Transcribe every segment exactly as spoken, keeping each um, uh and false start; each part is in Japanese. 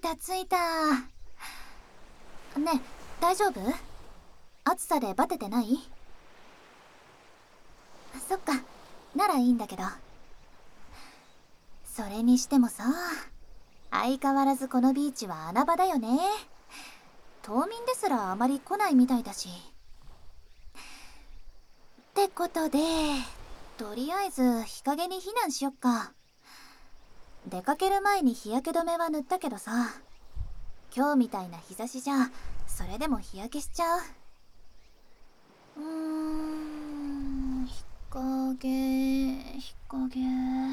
た着いた。ねえ、大丈夫？暑さでバテてない？そっか、ならいいんだけど。それにしてもさ、相変わらずこのビーチは穴場だよね。島民ですらあまり来ないみたいだし。ってことで、とりあえず日陰に避難しよっか。出かける前に日焼け止めは塗ったけどさ、今日みたいな日差しじゃそれでも日焼けしちゃう。うーん、日陰日陰。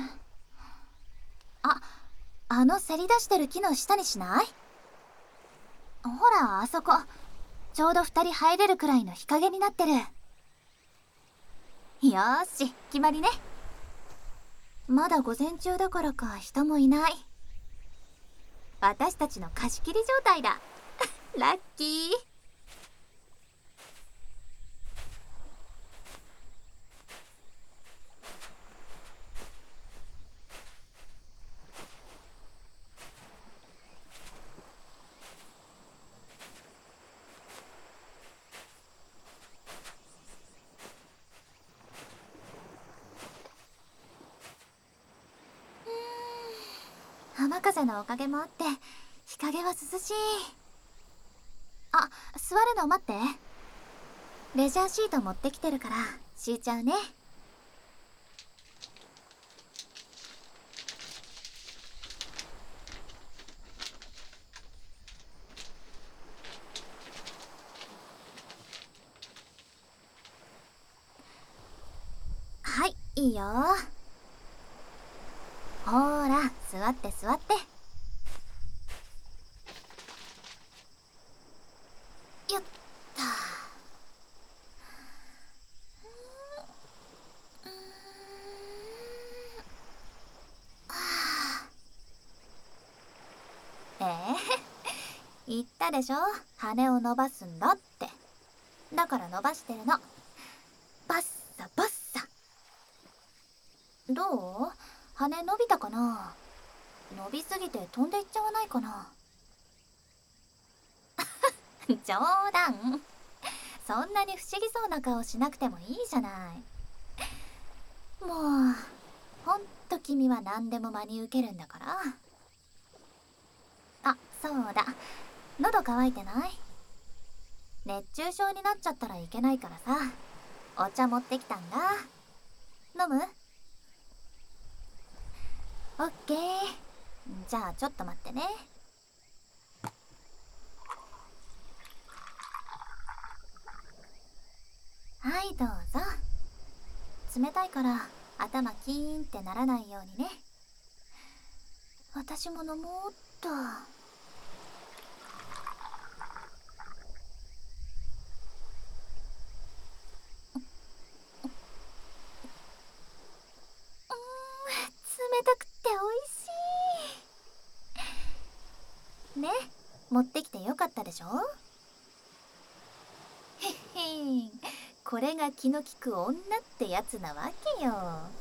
あ、あのせり出してる木の下にしない？ほら、あそこちょうど二人入れるくらいの日陰になってる。よーし、決まりね。まだ午前中だからか人もいない。私たちの貸し切り状態だ。ラッキー。浜風のおかげもあって日陰は涼しい。あ、座るの待って。レジャーシート持ってきてるから敷いちゃうね。はい、いいよ。ほーら、座って座って。よっと。ええ言ったでしょ、羽を伸ばすんだって。だから伸ばしてるの。バッサバッサ。どう？羽伸びたかな？伸びすぎて飛んでいっちゃわないかな？冗談。そんなに不思議そうな顔しなくてもいいじゃない。もうほんと君は何でも真に受けるんだから。あ、そうだ、喉乾いてない？熱中症になっちゃったらいけないからさ、お茶持ってきたんだ。飲む？オッケー。じゃあちょっと待ってね。はい、どうぞ。冷たいから頭キーンってならないようにね。私も飲もうっと。冷たくて美味しいね。持ってきてよかったでしょ。へっへん、これが気の利く女ってやつなわけよ。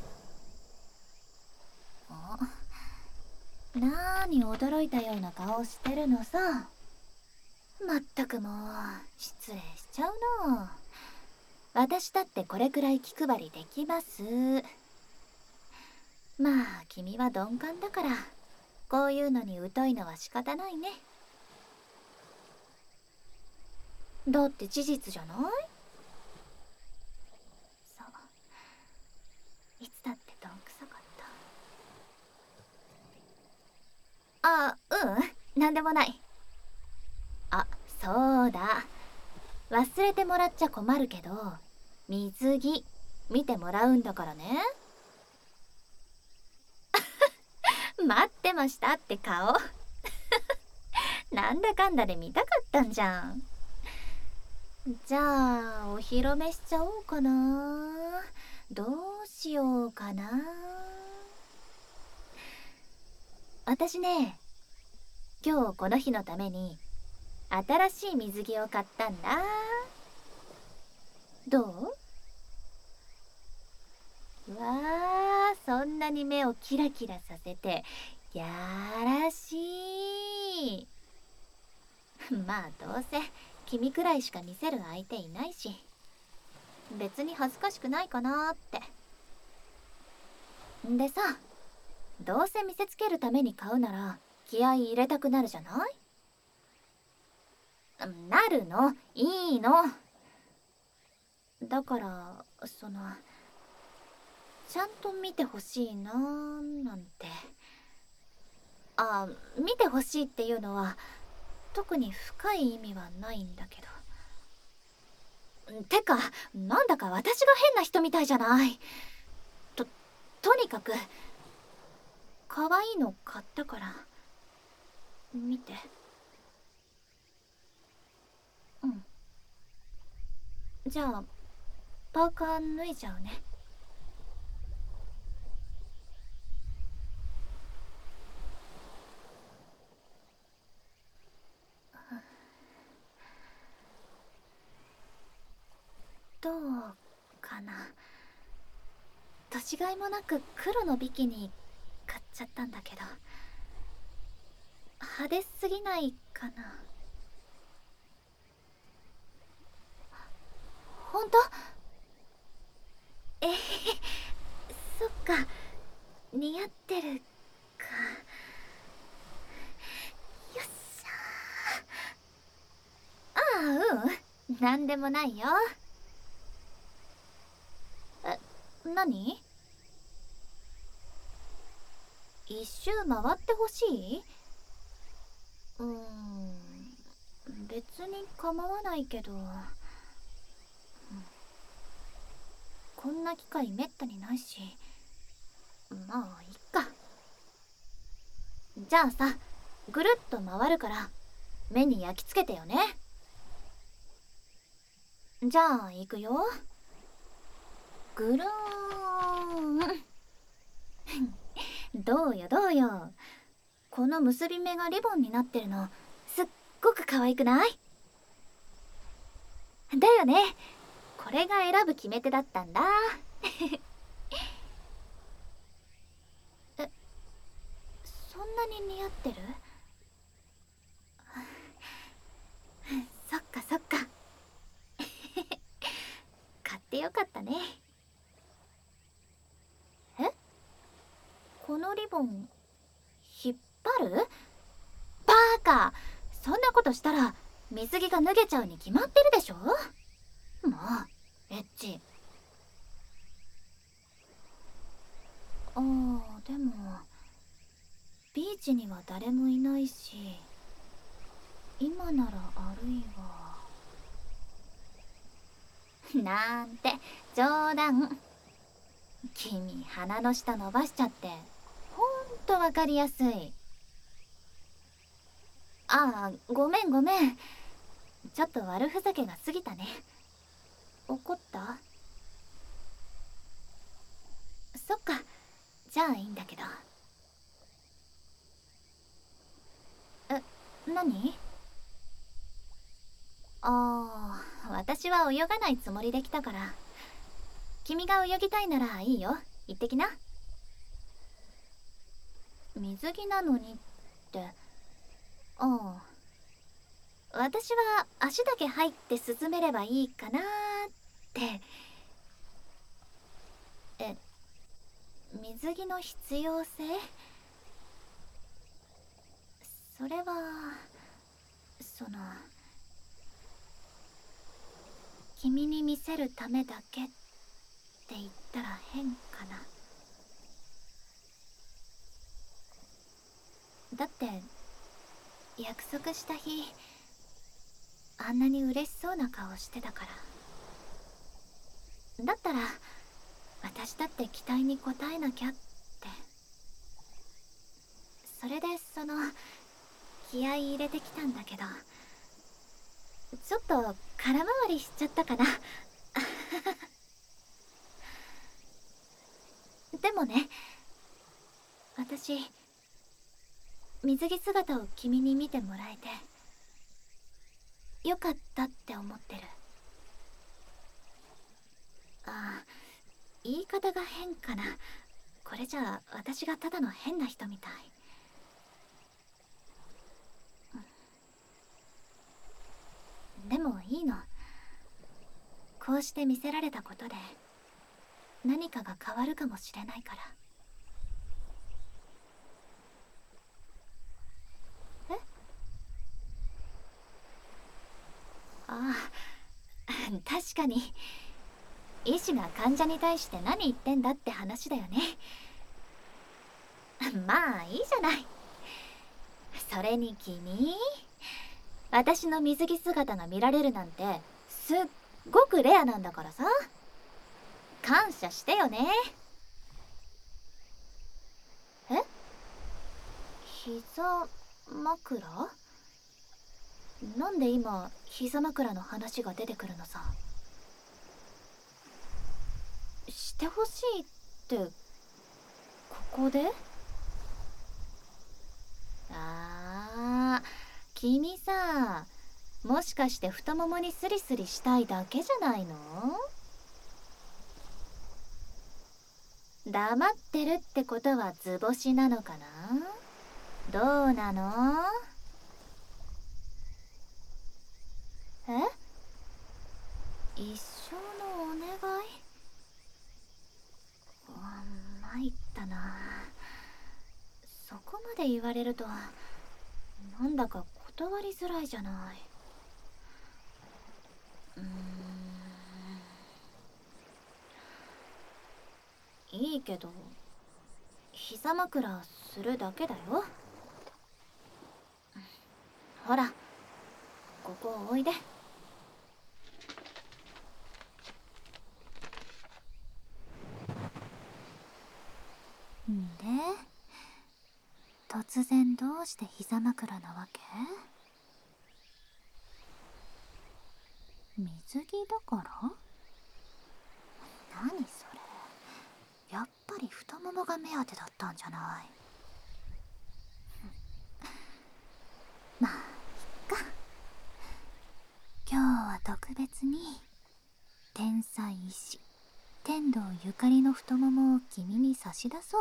なーに驚いたような顔してるのさ。まったくもう失礼しちゃうの。私だってこれくらい気配りできます。まあ君は鈍感だからこういうのに疎いのは仕方ないね。だって事実じゃない？そう、いつだってどんくさかった。あ、うん、なんでもない。あ、そうだ、忘れてもらっちゃ困るけど水着見てもらうんだからね。待ってましたって顔。なんだかんだで見たかったんじゃん。じゃあお披露目しちゃおうかな。どうしようかな。私ね、今日この日のために新しい水着を買ったんだ。どう？わあ、そんなに目をキラキラさせてやらしいまあどうせ君くらいしか見せる相手いないし、別に恥ずかしくないかなーって。でさ、どうせ見せつけるために買うなら気合い入れたくなるじゃない？なるの、いいの。だからそのちゃんと見てほしいなーなんて。あ、見てほしいっていうのは特に深い意味はないんだけど。てか、なんだか私が変な人みたいじゃない。と、とにかく可愛いの買ったから見て。うん。じゃあパーカー脱いじゃうね。どうかな。年がいもなく黒のビキニ買っちゃったんだけど、派手すぎないかな。ほんと？えへへ、そっか、似合ってるか。よっしゃー。ああ、うん、なんでもないよ。え、何？一周回ってほしい？うーん、別に構わないけど、こんな機会めったにないし、まあいっか。じゃあさ、ぐるっと回るから目に焼き付けてよね。じゃあ行くよ。ぐるーん。どうよどうよ。この結び目がリボンになってるのすっごく可愛くない？だよね。これが選ぶ決め手だったんだ。え、そんなに似合ってる？そっかそっか。買ってよかったね。え？このリボン引っ張る？バーカ、そんなことしたら水着が脱げちゃうに決まってるでしょ。もうエッチ。あー、でもビーチには誰もいないし、今なら歩いわ。なんて冗談。君鼻の下伸ばしちゃってほんとわかりやすい。ああ、ごめんごめん。ちょっと悪ふざけが過ぎたね。怒った？そっか、じゃあいいんだけど。え、何？ああ、私は泳がないつもりで来たから、君が泳ぎたいならいいよ。行ってきな。水着なのにって。ああ、私は足だけ入って進めればいいかなーって。え、水着の必要性？それはその君に見せるためだけって言ったら変かな。だって約束した日あんなに嬉しそうな顔してたから。だったら私だって期待に応えなきゃって。それでその気合い入れてきたんだけど、ちょっと空回りしちゃったかな。でもね、私水着姿を君に見てもらえてよかったって思ってる。ああ、言い方が変かな。これじゃあ私がただの変な人みたい。 うして見せられたことで何かが変わるかもしれないから。え？ああ、確かに医師が患者に対して何言ってんだって話だよね。まあいいじゃない。それに君、私の水着姿が見られるなんてすっごくレアなんだからさ、感謝してよね。え？膝枕？なんで今膝枕の話が出てくるのさ。してほしいってここで？あー、君さ、もしかして太ももにスリスリしたいだけじゃないの？黙ってるってことは図星なのかな？どうなの？え？一生のお願い？あ、参ったな。そこまで言われるとなんだか断りづらいじゃない。うーん、いいけど膝枕するだけだよ。ほら、ここおいで。んで、突然どうして膝枕なわけ？水着だから？何それ、やっぱり太ももが目当てだったんじゃない。まあいっか。今日は特別に天才医師天童ゆかりの太ももを君に差し出そう。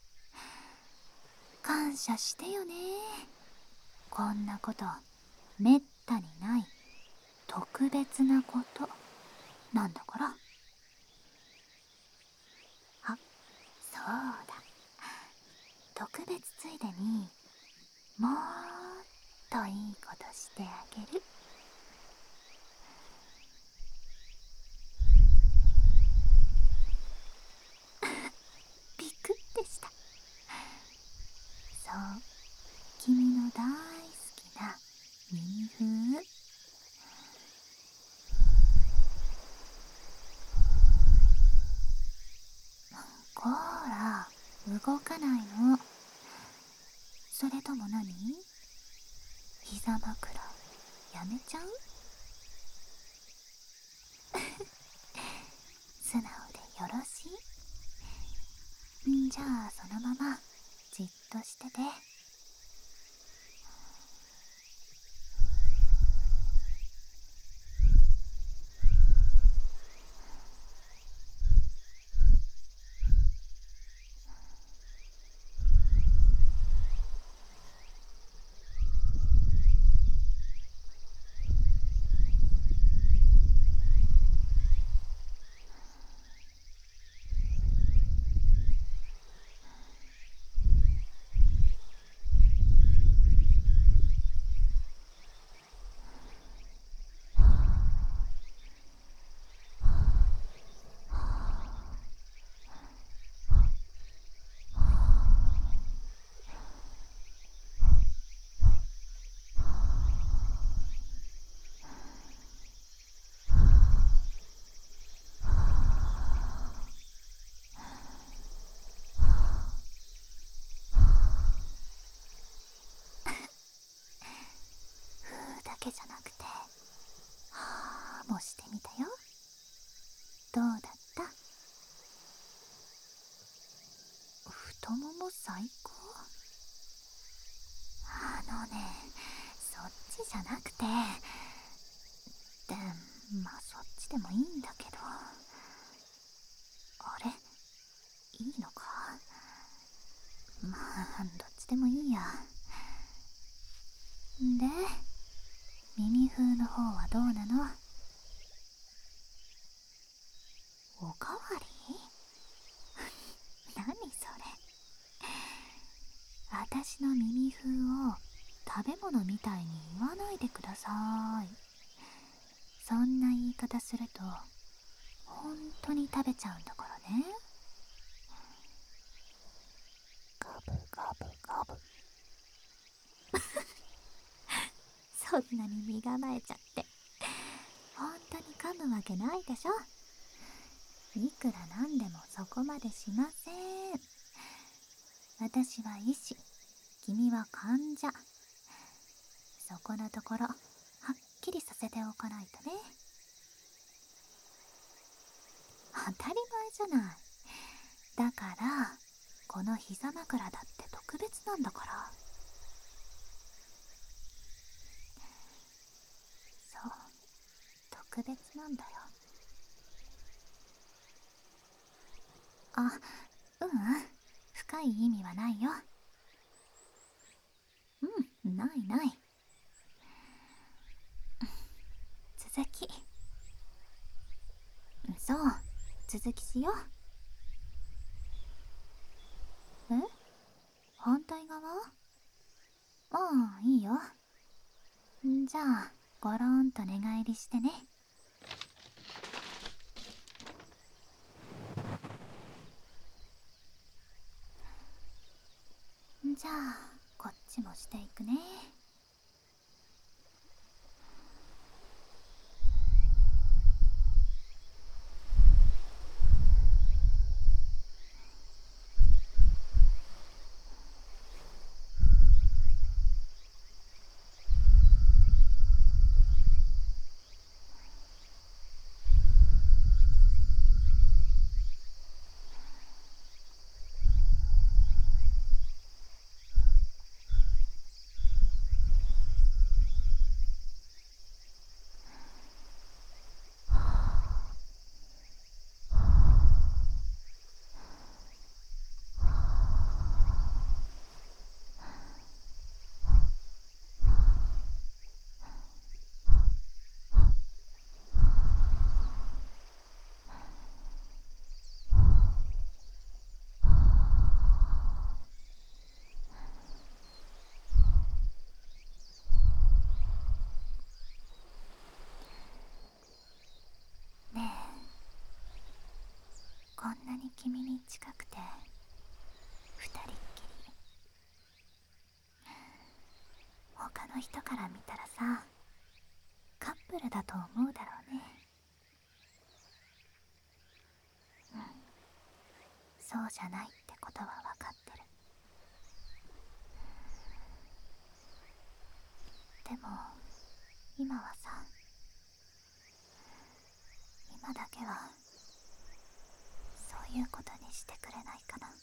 感謝してよね。こんなことめったにない特別なことなんだから。あ、そうだ、特別ついでにもっといいことしてあげる。ビクってした。そう、君の大好きな耳風。こーら、動かないの。それとも何？膝枕やめちゃう？素直でよろしい？んじゃあそのままじっとしてて。だけじゃなくてはーもしてみたよ。どうだった？太もも最高？あのね、そっちじゃなくて、でまあそっちでもいいんだけど。あれ、いいのか？まあどっちでもいいや。で、耳風の方はどうなの？ おかわり何それ。私の耳風を食べ物みたいに言わないでください。そんな言い方すると本当に食べちゃうんだからね。ガブガブガブそんなに身構えちゃって本当に噛むわけないでしょ。いくらなんでもそこまでしません。私は医師、君は患者。そこのところはっきりさせておかないとね。当たり前じゃない。だからこの膝枕だって特別なんだから。そう、特別なんだよ。あ、ううん、深い意味はないよ。うん、ないない。続き。そう、続きしよう。え？反対側？ああ、いいよ。じゃあゴロンと寝返りしてね。じゃあこっちもしていくね。ねえ、こんなに君に近くて二人っきり。他の人から見たらさ、カップルだと思うだろうね。うん、そうじゃないってことは分かってる。でも今はさ、今だけはそういうことにしてくれないかな。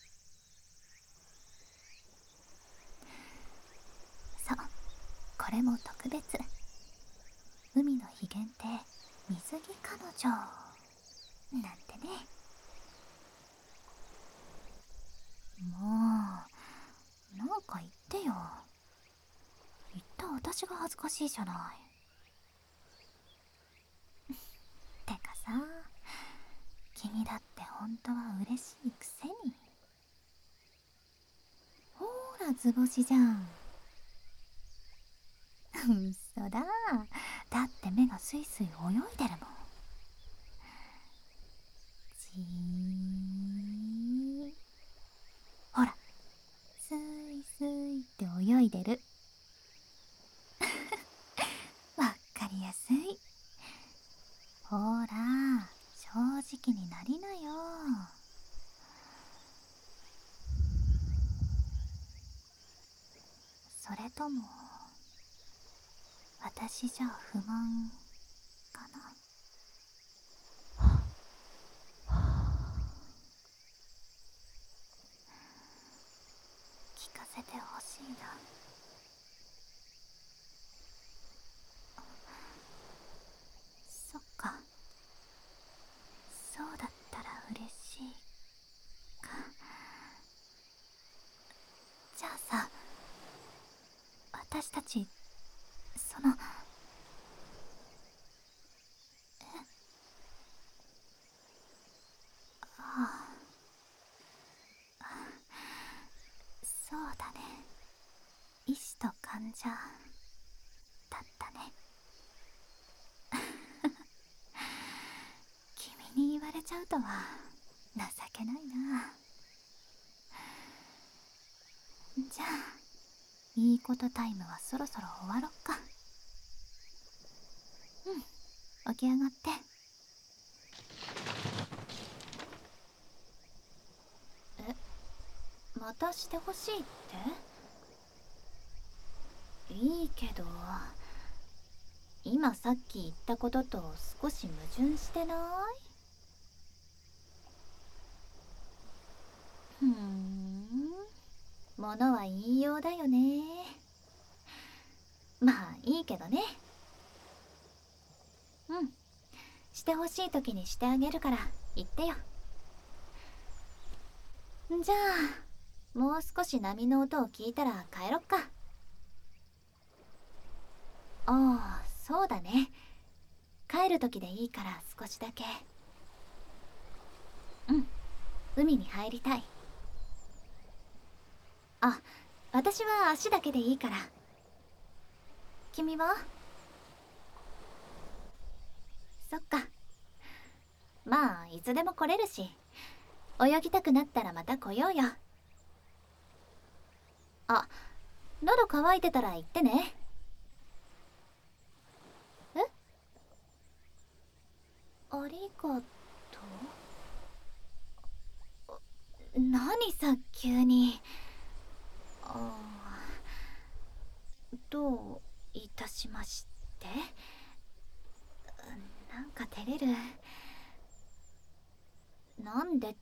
そう、これも特別。海の日限定水着彼女なんてね。もうなんか言ってよ。言った私が恥ずかしいじゃない。てかさ、君だって本当は嬉しいくせに。ほーら図星じゃん。嘘だ。だって目がスイスイ泳いでるもん。じー、ほら、スイスイって泳いでる。わっかりやすい。ほら、正直になりなよ。それとも私じゃ不満かな。聞かせてほしいな。そっか、そうだったら嬉しいか。じゃあさ、私たちその医師と患者だったね。君に言われちゃうとは情けないな。じゃあいいことタイムはそろそろ終わろっか。うん、起き上がって。え、またしてほしいって？いいけど、今さっき言ったことと少し矛盾してない？ふーん、ものは言いようだよね。まあいいけどね。うん、してほしい時にしてあげるから言ってよ。じゃあもう少し波の音を聞いたら帰ろっか。ああ、そうだね。帰る時でいいから少しだけ。うん、海に入りたい。あ、私は足だけでいいから。君は？そっか。まあいつでも来れるし、泳ぎたくなったらまた来ようよ。あ、喉乾いてたら言ってね。え？ありがとう。何さ急に。ああ、どういたしまして。なんか照れる。なんでっ